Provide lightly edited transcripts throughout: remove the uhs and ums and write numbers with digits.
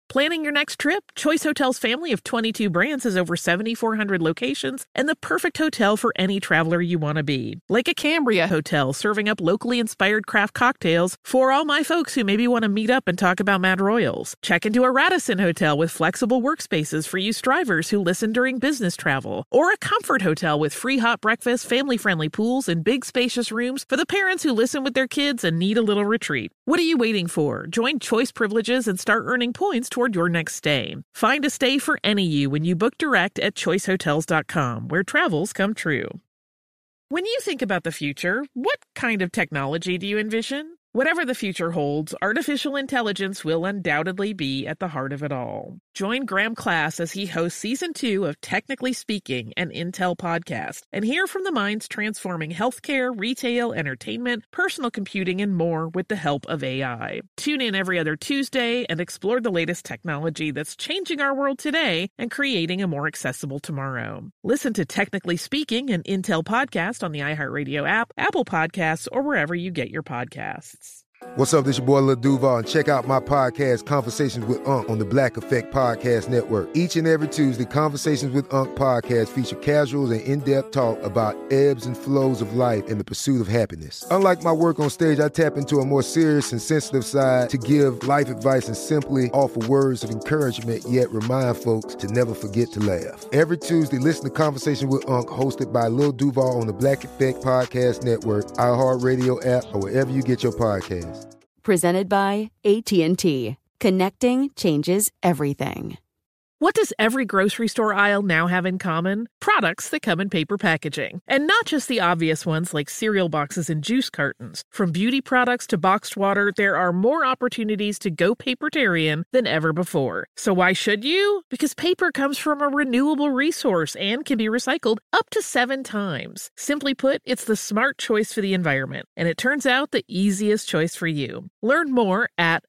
Planning your next trip? Choice Hotels' family of 22 brands has over 7,400 locations and the perfect hotel for any traveler you want to be. Like a Cambria Hotel, serving up locally inspired craft cocktails for all my folks who maybe want to meet up and talk about Mad Royals. Check into a Radisson Hotel with flexible workspaces for you strivers who listen during business travel. Or a Comfort Hotel with free hot breakfast, family-friendly pools, and big spacious rooms for the parents who listen with their kids and need a little retreat. What are you waiting for? Join Choice Privileges and start earning points toward your next stay. Find a stay for any you when you book direct at choicehotels.com, where travels come true. When you think about the future, what kind of technology do you envision? Whatever the future holds, artificial intelligence will undoubtedly be at the heart of it all. Join Graham Class as he hosts Season 2 of Technically Speaking, an Intel podcast, and hear from the minds transforming healthcare, retail, entertainment, personal computing, and more with the help of AI. Tune in every other Tuesday and explore the latest technology that's changing our world today and creating a more accessible tomorrow. Listen to Technically Speaking, an Intel podcast on the iHeartRadio app, Apple Podcasts, or wherever you get your podcasts. What's up, this your boy Lil Duval, and check out my podcast, Conversations with Unc, on the Black Effect Podcast Network. Each and every Tuesday, Conversations with Unc podcast feature casual and in-depth talk about ebbs and flows of life and the pursuit of happiness. Unlike my work on stage, I tap into a more serious and sensitive side to give life advice and simply offer words of encouragement, yet remind folks to never forget to laugh. Every Tuesday, listen to Conversations with Unc, hosted by Lil Duval on the Black Effect Podcast Network, iHeartRadio app, or wherever you get your podcasts. Presented by AT&T. Connecting changes everything. What does every grocery store aisle now have in common? Products that come in paper packaging. And not just the obvious ones like cereal boxes and juice cartons. From beauty products to boxed water, there are more opportunities to go papertarian than ever before. So why should you? Because paper comes from a renewable resource and can be recycled up to 7 times. Simply put, it's the smart choice for the environment. And it turns out the easiest choice for you. Learn more at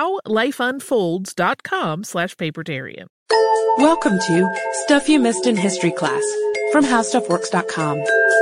howlifeunfolds.com/papertarian. Welcome to Stuff You Missed in History Class from HowStuffWorks.com.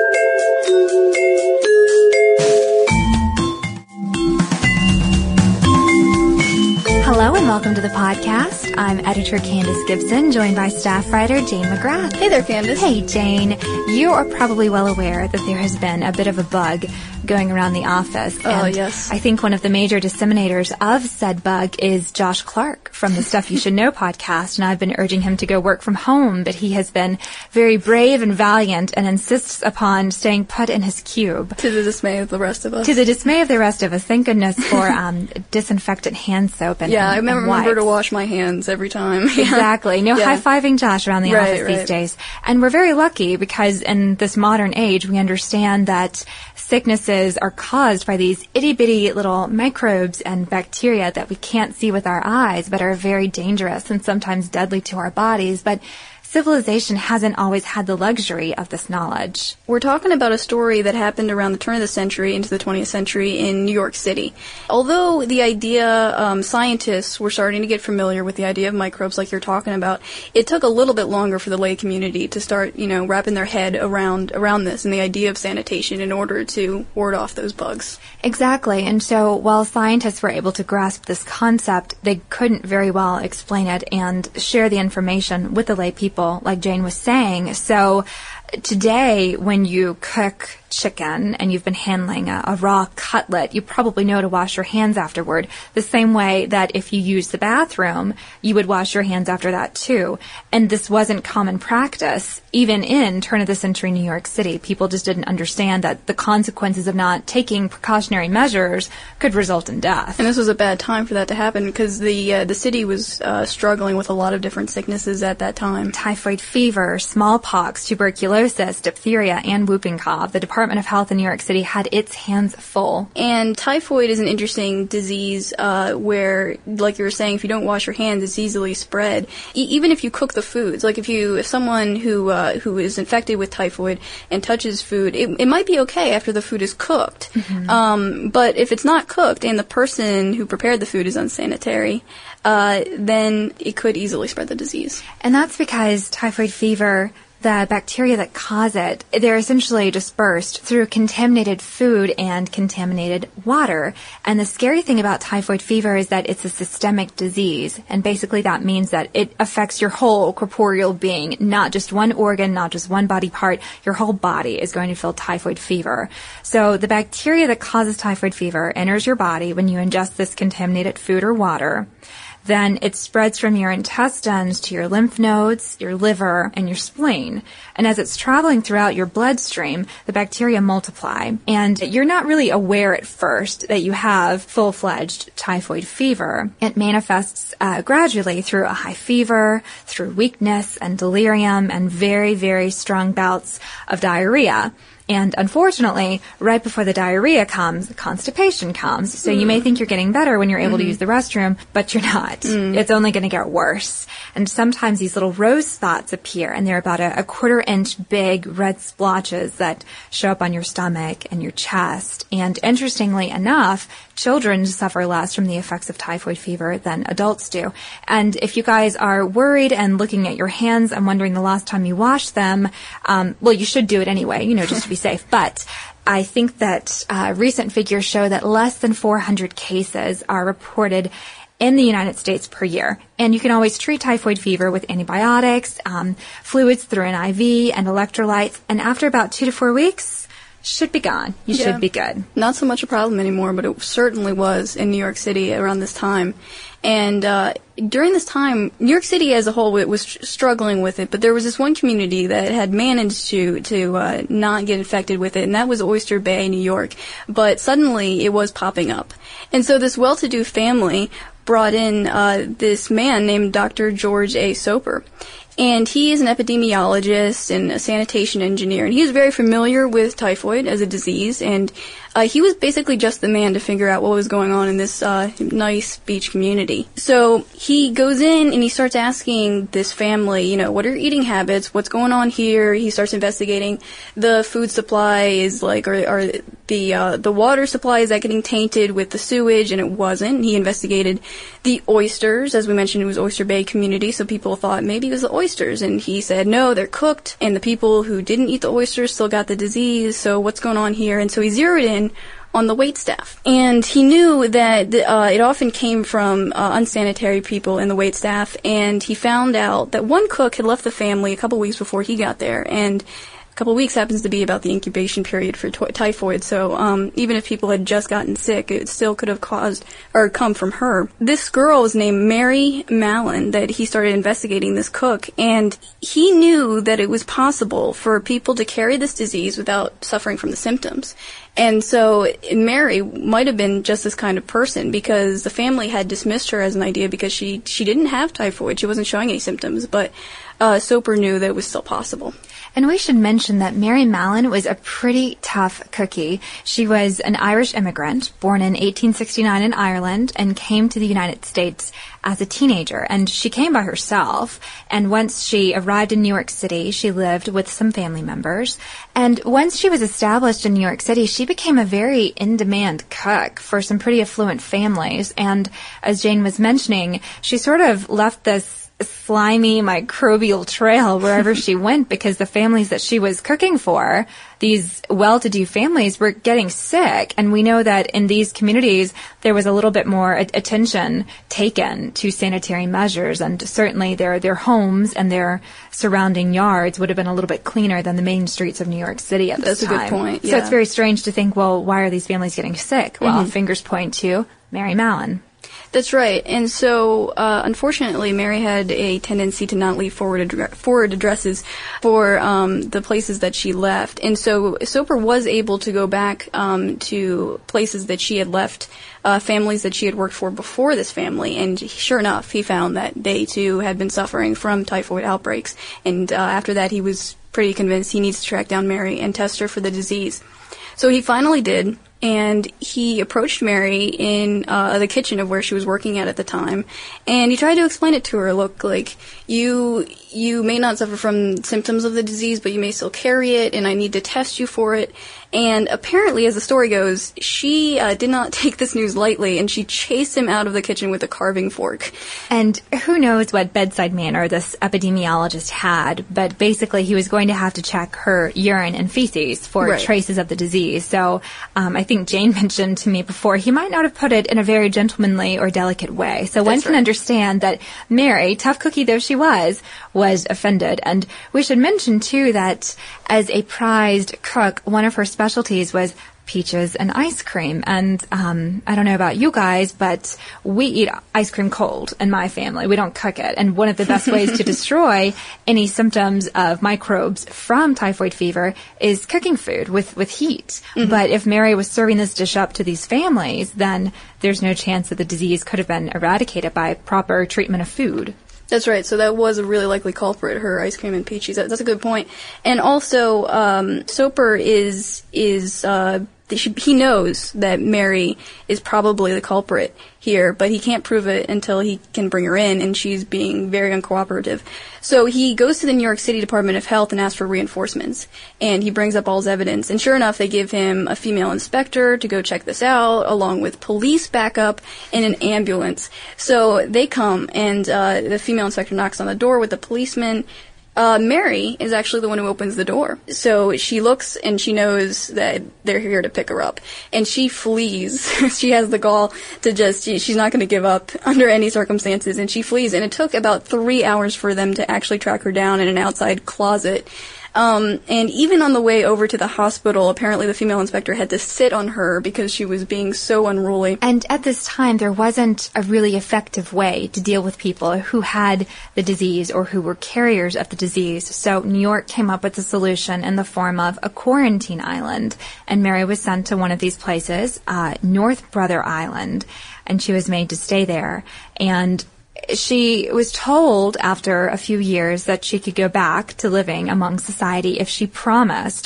Hello and welcome to the podcast. I'm editor Candace Gibson, joined by staff writer Jane McGrath. Hey there, Candace. Hey, Jane. You are probably well aware that there has been a bit of a bug going around the office. Oh, yes. I think one of the major disseminators of said bug is Josh Clark from the Stuff You Should Know podcast, and I've been urging him to go work from home, but he has been very brave and valiant and insists upon staying put in his cube. To the dismay of the rest of us. To the dismay of the rest of us. Thank goodness for disinfectant hand soap and I remember wipes. to wash my hands every time. Exactly. No high-fiving Josh around the office these days. And we're very lucky because in this modern age, we understand that sicknesses are caused by these itty-bitty little microbes and bacteria that we can't see with our eyes, but are very dangerous and sometimes deadly to our bodies. But civilization hasn't always had the luxury of this knowledge. We're talking about a story that happened around the turn of the century into the 20th century in New York City. Although the idea, scientists were starting to get familiar with the idea of microbes like you're talking about, it took a little bit longer for the lay community to start, wrapping their head around this and the idea of sanitation in order to ward off those bugs. Exactly. And so while scientists were able to grasp this concept, they couldn't very well explain it and share the information with the lay people, like Jane was saying. So today, when you cook chicken and you've been handling a raw cutlet, you probably know to wash your hands afterward, the same way that if you use the bathroom, you would wash your hands after that too. And this wasn't common practice, even in turn-of-the-century New York City. People just didn't understand that the consequences of not taking precautionary measures could result in death. And this was a bad time for that to happen because the city was struggling with a lot of different sicknesses at that time. Typhoid fever, smallpox, tuberculosis, diphtheria, and whooping cough. The Department of Health in New York City had its hands full. And typhoid is an interesting disease where, like you were saying, if you don't wash your hands, it's easily spread. Even if you cook the foods, like if someone who is infected with typhoid and touches food, it might be okay after the food is cooked. Mm-hmm. But if it's not cooked and the person who prepared the food is unsanitary, then it could easily spread the disease. And that's because typhoid fever the bacteria that cause it, they're essentially dispersed through contaminated food and contaminated water. And the scary thing about typhoid fever is that it's a systemic disease. And basically that means that it affects your whole corporeal being, not just one organ, not just one body part. Your whole body is going to feel typhoid fever. So the bacteria that causes typhoid fever enters your body when you ingest this contaminated food or water. Then it spreads from your intestines to your lymph nodes, your liver, and your spleen. And as it's traveling throughout your bloodstream, the bacteria multiply. And you're not really aware at first that you have full-fledged typhoid fever. It manifests gradually through a high fever, through weakness and delirium, and very, very strong bouts of diarrhea. And unfortunately, right before the diarrhea comes, constipation comes. So you may think you're getting better when you're able to use the restroom, but you're not. It's only going to get worse. And sometimes these little rose spots appear, and they're about a quarter-inch big red splotches that show up on your stomach and your chest. And interestingly enough, children suffer less from the effects of typhoid fever than adults do. And if you guys are worried and looking at your hands and wondering the last time you washed them, well, you should do it anyway, just to be safe. But I think that recent figures show that less than 400 cases are reported in the United States per year. And you can always treat typhoid fever with antibiotics, fluids through an IV, and electrolytes. And after about 2 to 4 weeks, should be gone. You should be good. Not so much a problem anymore, but it certainly was in New York City around this time. And during this time, New York City as a whole was struggling with it, but there was this one community that had managed to not get infected with it, and that was Oyster Bay, New York. But suddenly, it was popping up. And so this well-to-do family brought in this man named Dr. George A. Soper. And he is an epidemiologist and a sanitation engineer, and he was very familiar with typhoid as a disease, and he was basically just the man to figure out what was going on in this nice beach community. So he goes in and he starts asking this family, what are your eating habits? What's going on here? He starts investigating the food supply is like, or the water supply, is that getting tainted with the sewage? And it wasn't. He investigated the oysters. As we mentioned, it was Oyster Bay community, so people thought maybe it was the oysters. And he said, no, they're cooked, and the people who didn't eat the oysters still got the disease, so what's going on here? And so he zeroed in on the waitstaff. And he knew that it often came from unsanitary people in the waitstaff, and he found out that one cook had left the family a couple weeks before he got there, and a couple of weeks happens to be about the incubation period for typhoid, so even if people had just gotten sick, it still could have caused or come from her. This girl was named Mary Mallon, that he started investigating this cook, and he knew that it was possible for people to carry this disease without suffering from the symptoms. And so Mary might have been just this kind of person, because the family had dismissed her as an idea because she didn't have typhoid. She wasn't showing any symptoms, but Soper knew that it was still possible. And we should mention that Mary Mallon was a pretty tough cookie. She was an Irish immigrant, born in 1869 in Ireland, and came to the United States as a teenager. And she came by herself. And once she arrived in New York City, she lived with some family members. And once she was established in New York City, she became a very in-demand cook for some pretty affluent families. And as Jane was mentioning, she sort of left this slimy microbial trail wherever she went, because the families that she was cooking for, these well-to-do families, were getting sick. And we know that in these communities there was a little bit more attention taken to sanitary measures, and certainly their homes and their surrounding yards would have been a little bit cleaner than the main streets of New York City at this time. That's a good point. So it's very strange to think, well, why are these families getting sick? Well, fingers point to Mary Mallon. That's right. And so, unfortunately, Mary had a tendency to not leave forward addresses for the places that she left. And so Soper was able to go back to places that she had left, families that she had worked for before this family. And sure enough, he found that they, too, had been suffering from typhoid outbreaks. And after that, he was pretty convinced he needs to track down Mary and test her for the disease. So he finally did. And he approached Mary in the kitchen of where she was working at the time, and he tried to explain it to her. Look, like, you may not suffer from symptoms of the disease, but you may still carry it, and I need to test you for it. And apparently, as the story goes, she did not take this news lightly, and she chased him out of the kitchen with a carving fork. And who knows what bedside manner this epidemiologist had, but basically he was going to have to check her urine and feces for traces of the disease. So I think Jane mentioned to me before, he might not have put it in a very gentlemanly or delicate way. So one can understand that Mary, tough cookie though she was offended. And we should mention, too, that as a prized cook, one of her specialties was peaches and ice cream. And I don't know about you guys, but we eat ice cream cold in my family. We don't cook it. And one of the best ways to destroy any symptoms of microbes from typhoid fever is cooking food with heat. Mm-hmm. But if Mary was serving this dish up to these families, then there's no chance that the disease could have been eradicated by proper treatment of food. That's right. So that was a really likely culprit, her ice cream and peaches. That's a good point. And also, Soper he knows that Mary is probably the culprit here, but he can't prove it until he can bring her in, and she's being very uncooperative. So he goes to the New York City Department of Health and asks for reinforcements, and he brings up all his evidence. And sure enough, they give him a female inspector to go check this out, along with police backup and an ambulance. So they come, and the female inspector knocks on the door with the policeman. Mary is actually the one who opens the door. So she looks and she knows that they're here to pick her up. And she flees. She has the gall to she's not going to give up under any circumstances. And she flees. And it took about 3 hours for them to actually track her down in an outside closet. And even on the way over to the hospital, apparently the female inspector had to sit on her because she was being so unruly. And at this time, there wasn't a really effective way to deal with people who had the disease or who were carriers of the disease. So New York came up with a solution in the form of a quarantine island. And Mary was sent to one of these places, North Brother Island, and she was made to stay there. And she was told after a few years that she could go back to living among society if she promised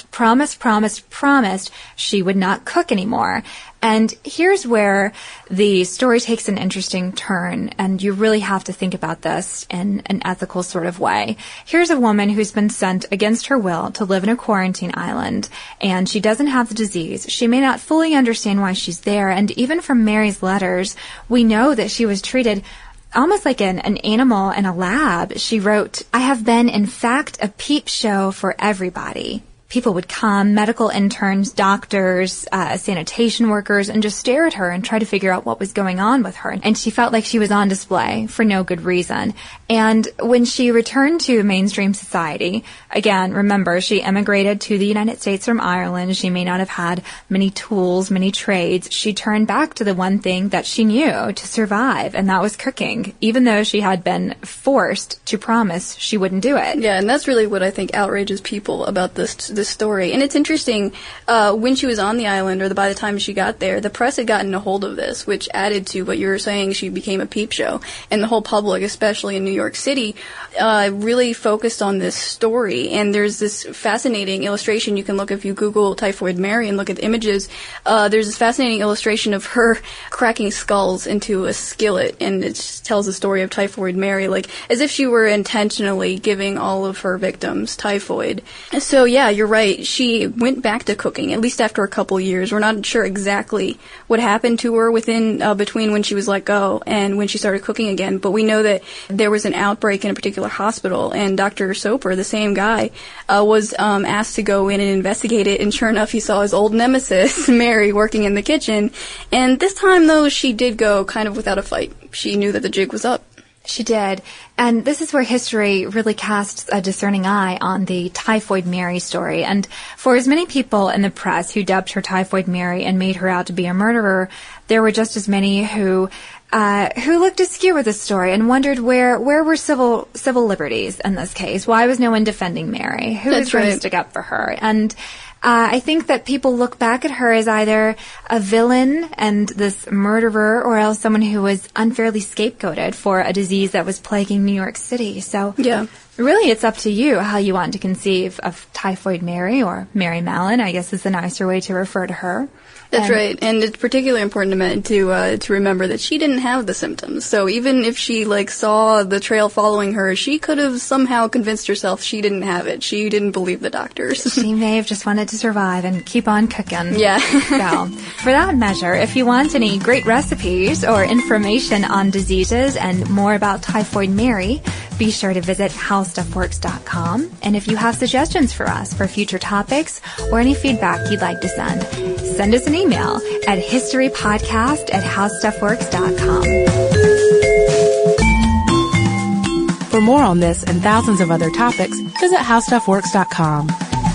she would not cook anymore. And here's where the story takes an interesting turn, and you really have to think about this in an ethical sort of way. Here's a woman who's been sent against her will to live in a quarantine island, and she doesn't have the disease. She may not fully understand why she's there, and even from Mary's letters, we know that she was treated almost like an animal in a lab. She wrote, "I have been, in fact, a peep show for everybody." People would come, medical interns, doctors, sanitation workers, and just stare at her and try to figure out what was going on with her. And she felt like she was on display for no good reason. And when she returned to mainstream society, again, remember, she emigrated to the United States from Ireland. She may not have had many tools, many trades. She turned back to the one thing that she knew to survive, and that was cooking, even though she had been forced to promise she wouldn't do it. Yeah, and that's really what I think outrages people about this story. And it's interesting, when she was on the island, or by the time she got there, the press had gotten a hold of this, which added to what you were saying. She became a peep show. And the whole public, especially in New York City, really focused on this story. And there's this fascinating illustration. You can look, if you Google Typhoid Mary and look at the images, there's this fascinating illustration of her cracking skulls into a skillet. And it just tells the story of Typhoid Mary, like as if she were intentionally giving all of her victims typhoid. So yeah, you're right. She went back to cooking, at least after a couple years. We're not sure exactly what happened to her between when she was let go and when she started cooking again. But we know that there was an outbreak in a particular hospital, and Dr. Soper, the same guy, was asked to go in and investigate it. And sure enough, he saw his old nemesis, Mary, working in the kitchen. And this time, though, she did go kind of without a fight. She knew that the jig was up. She did. And this is where history really casts a discerning eye on the Typhoid Mary story. And for as many people in the press who dubbed her Typhoid Mary and made her out to be a murderer, there were just as many who looked askew at the story and wondered where were civil liberties in this case? Why was no one defending Mary? Who was going to stick up for her? And I think that people look back at her as either a villain and this murderer, or else someone who was unfairly scapegoated for a disease that was plaguing New York City. So yeah, really it's up to you how you want to conceive of Typhoid Mary, or Mary Mallon, I guess is the nicer way to refer to her. That's right, and it's particularly important to remember that she didn't have the symptoms. So even if she saw the trail following her, she could have somehow convinced herself she didn't have it. She didn't believe the doctors. She may have just wanted it to survive and keep on cooking. Yeah. So, for that measure, if you want any great recipes or information on diseases and more about Typhoid Mary, be sure to visit howstuffworks.com. And if you have suggestions for us for future topics or any feedback you'd like to send us an email at historypodcast@howstuffworks.com. For more on this and thousands of other topics, visit howstuffworks.com.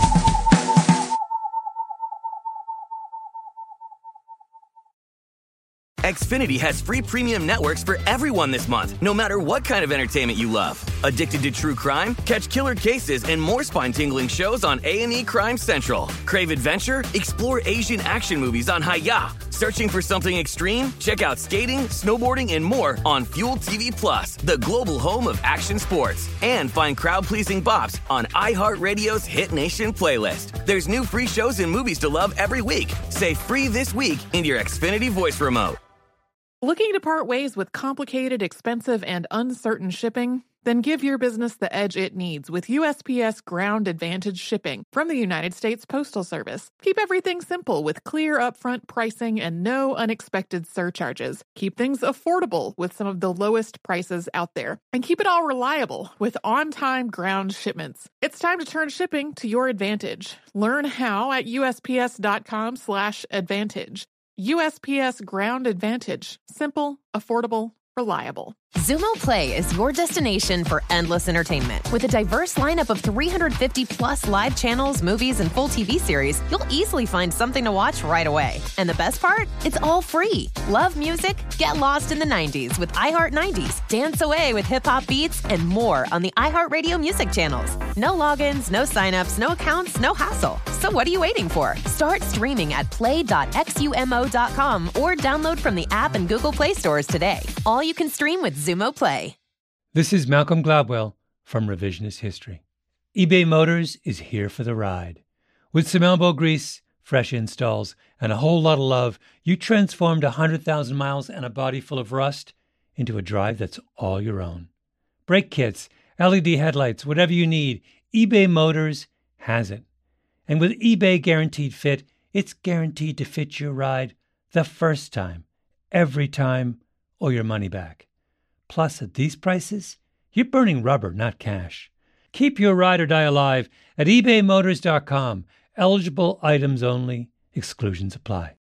Xfinity has free premium networks for everyone this month, no matter what kind of entertainment you love. Addicted to true crime? Catch killer cases and more spine-tingling shows on A&E Crime Central. Crave adventure? Explore Asian action movies on Hi-YAH. Searching for something extreme? Check out skating, snowboarding, and more on Fuel TV Plus, the global home of action sports. And find crowd-pleasing bops on iHeartRadio's Hit Nation playlist. There's new free shows and movies to love every week. Say free this week in your Xfinity voice remote. Looking to part ways with complicated, expensive, and uncertain shipping? Then give your business the edge it needs with USPS Ground Advantage shipping from the United States Postal Service. Keep everything simple with clear upfront pricing and no unexpected surcharges. Keep things affordable with some of the lowest prices out there. And keep it all reliable with on-time ground shipments. It's time to turn shipping to your advantage. Learn how at USPS.com/advantage. USPS Ground Advantage. Simple, affordable, reliable. Xumo Play is your destination for endless entertainment. With a diverse lineup of 350-plus live channels, movies, and full TV series, you'll easily find something to watch right away. And the best part? It's all free. Love music? Get lost in the 90s with iHeart 90s, dance away with hip-hop beats, and more on the iHeartRadio music channels. No logins, no signups, no accounts, no hassle. So what are you waiting for? Start streaming at play.xumo.com or download from the app and Google Play stores today. All you can stream with Xumo Play. This is Malcolm Gladwell from Revisionist History. eBay Motors is here for the ride. With some elbow grease, fresh installs, and a whole lot of love, you transformed 100,000 miles and a body full of rust into a drive that's all your own. Brake kits, LED headlights, whatever you need, eBay Motors has it. And with eBay Guaranteed Fit, it's guaranteed to fit your ride the first time, every time, or your money back. Plus, at these prices, you're burning rubber, not cash. Keep your ride or die alive at ebaymotors.com. Eligible items only. Exclusions apply.